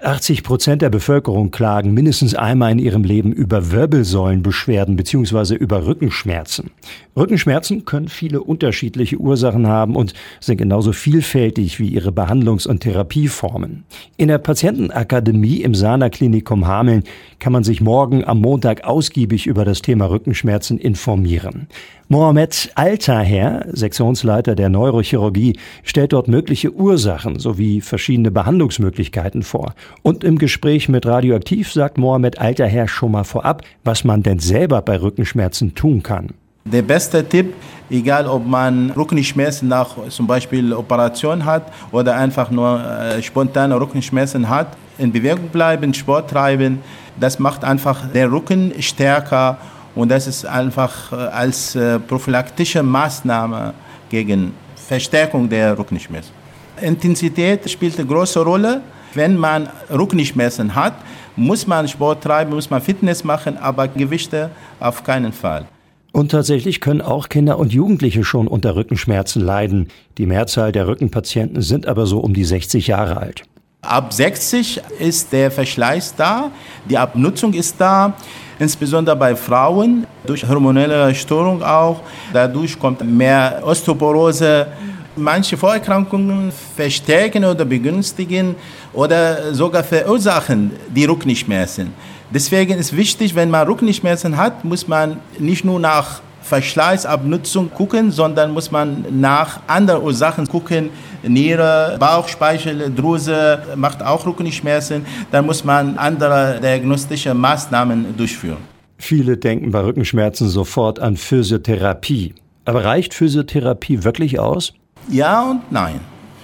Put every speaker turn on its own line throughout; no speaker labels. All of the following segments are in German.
80% der Bevölkerung klagen mindestens einmal in ihrem Leben über Wirbelsäulenbeschwerden bzw. über Rückenschmerzen. Rückenschmerzen können viele unterschiedliche Ursachen haben und sind genauso vielfältig wie ihre Behandlungs- und Therapieformen. In der Patientenakademie im Sana Klinikum Hameln kann man sich morgen am Montag ausgiebig über das Thema Rückenschmerzen informieren. Mohamed Altaher, Sektionsleiter der Neurochirurgie, stellt dort mögliche Ursachen sowie verschiedene Behandlungsmöglichkeiten vor. Und im Gespräch mit Radioaktiv sagt Mohamed Altaher schon mal vorab, was man denn selber bei Rückenschmerzen tun kann.
Der beste Tipp, egal ob man Rückenschmerzen nach zum Beispiel Operation hat oder einfach nur spontane Rückenschmerzen hat, in Bewegung bleiben, Sport treiben, das macht einfach den Rücken stärker und das ist einfach als prophylaktische Maßnahme gegen Verstärkung der Rückenschmerzen. Intensität spielt eine große Rolle. Wenn man Rückenschmerzen hat, muss man Sport treiben, muss man Fitness machen, aber Gewichte auf keinen Fall.
Und tatsächlich können auch Kinder und Jugendliche schon unter Rückenschmerzen leiden. Die Mehrzahl der Rückenpatienten sind aber so um die 60 Jahre alt.
Ab 60 ist der Verschleiß da, die Abnutzung ist da, insbesondere bei Frauen, durch hormonelle Störung auch. Dadurch kommt mehr Osteoporose. Manche Vorerkrankungen verstärken oder begünstigen oder sogar verursachen die Rückenschmerzen. Deswegen ist wichtig, wenn man Rückenschmerzen hat, muss man nicht nur nach Verschleiß, Abnutzung gucken, sondern muss man nach anderen Ursachen gucken. Niere, Bauchspeicheldrüse macht auch Rückenschmerzen. Dann muss man andere diagnostische Maßnahmen durchführen.
Viele denken bei Rückenschmerzen sofort an Physiotherapie. Aber reicht Physiotherapie wirklich aus?
Ja und nein.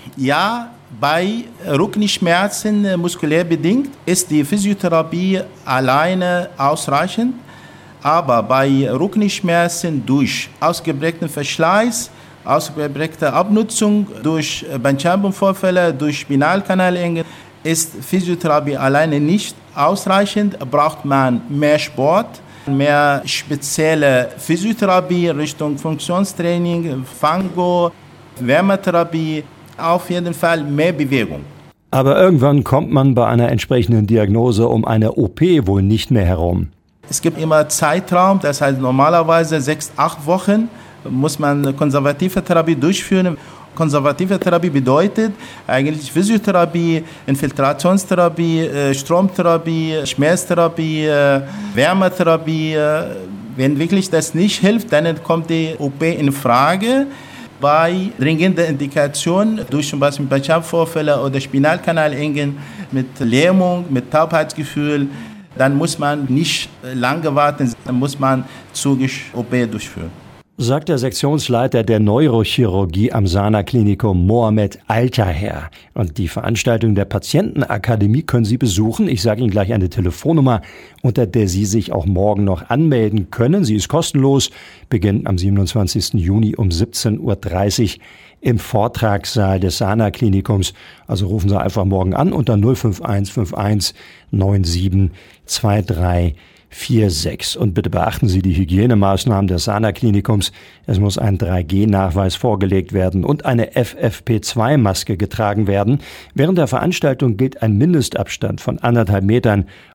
Ja, bei Rückenschmerzen muskulär bedingt ist die Physiotherapie alleine ausreichend. Aber bei Rückenschmerzen durch ausgeprägten Verschleiß, ausgeprägte Abnutzung, durch Bandscheibenvorfälle, durch Spinalkanalenge ist Physiotherapie alleine nicht ausreichend. Braucht man mehr Sport, mehr spezielle Physiotherapie Richtung Funktionstraining, Fango, Wärmetherapie, auf jeden Fall mehr Bewegung.
Aber irgendwann kommt man bei einer entsprechenden Diagnose um eine OP wohl nicht mehr herum.
Es gibt immer Zeitraum, das heißt normalerweise 6-8 Wochen muss man konservative Therapie durchführen. Konservative Therapie bedeutet eigentlich Physiotherapie, Infiltrationstherapie, Stromtherapie, Schmerztherapie, Wärmetherapie. Wenn wirklich das nicht hilft, dann kommt die OP in Frage. Bei dringender Indikation durch zum Beispiel Bandscheibenvorfälle oder Spinalkanalengen mit Lähmung, mit Taubheitsgefühl, dann muss man nicht lange warten, dann muss man zügig OP durchführen.
Sagt der Sektionsleiter der Neurochirurgie am Sana Klinikum Mohamed Altaher. Und die Veranstaltung der Patientenakademie können Sie besuchen. Ich sage Ihnen gleich eine Telefonnummer, unter der Sie sich auch morgen noch anmelden können. Sie ist kostenlos, beginnt am 27. Juni um 17.30 Uhr im Vortragssaal des Sana Klinikums. Also rufen Sie einfach morgen an unter 05151 97 23 46. Und bitte beachten Sie die Hygienemaßnahmen des Sana Klinikums. Es muss ein 3G-Nachweis vorgelegt werden und eine FFP2-Maske getragen werden. Während der Veranstaltung gilt ein Mindestabstand von 1,5 Metern